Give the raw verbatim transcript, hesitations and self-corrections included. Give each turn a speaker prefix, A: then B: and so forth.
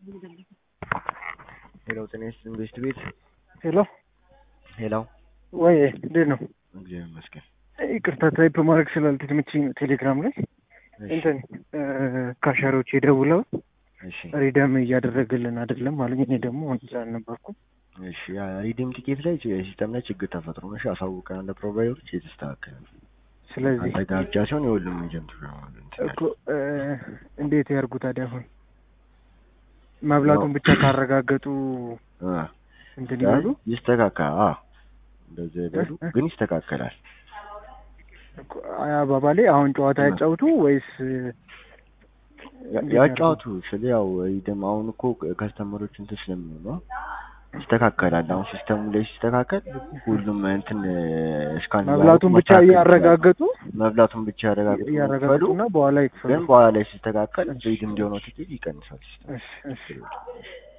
A: ሄሎ ጤናስ ኢንቨስት ቤት
B: ሄሎ
A: ሄሎ
B: ወይ እንዴት ነው?
A: እግዚአብሔር ይመስገን።
B: ይቅርታ ታይፕ ማድረግ ስላልተመቸኝ ቴሌግራም ላይ እንትን ካሻሮች ደውለው
A: እሺ
B: ሪደም እያደረገልን አይደለም ማለት እኔ ደግሞ ወንጀል አልነበርኩም።
A: እሺ ያ ሪዲም ቲኬት ላይ ሲስተም ላይ ችግር ተፈጥሮ ነው። እሺ አሳውቀን እንደ ፕሮቫይደሮች የተስተካከለ ነው።
B: ስለዚህ
A: አዘጋጃ ሲሆን የሁሉም ኤጀንት ነው
B: እኮ እንዴት ያርጉ ታዲያ? አሁን መብላቱን ብቻ ካረጋገጡ እንትን ይላሉ
A: ይስተካከላል። አዎ እንደዚህ ይበሉ ግን ይስተካከላል።
B: አባባሌ አሁን ጨዋታ ያጫውቱ ወይስ
A: ያጫውቱ? ስለ ያው ይደም አሁን እኮ ከስተመሮች እንትን ስለሚሆን ነው ይስተካከላል። አሁን ሲስተሙ ላይ ሲስተካከል ሁሉም እንትን ስካን
B: መብላቱን ብቻ ያረጋገጡ
A: መብላቱን ብቻ ያረጋገጡ
B: ያረጋገጡና በኋላ ይክፈሉ።
A: ግን በኋላ ላይ ሲስተካከል ሪዲም እንዲሆነው ትኬት ይቀንሳል።
B: እሺ እሺ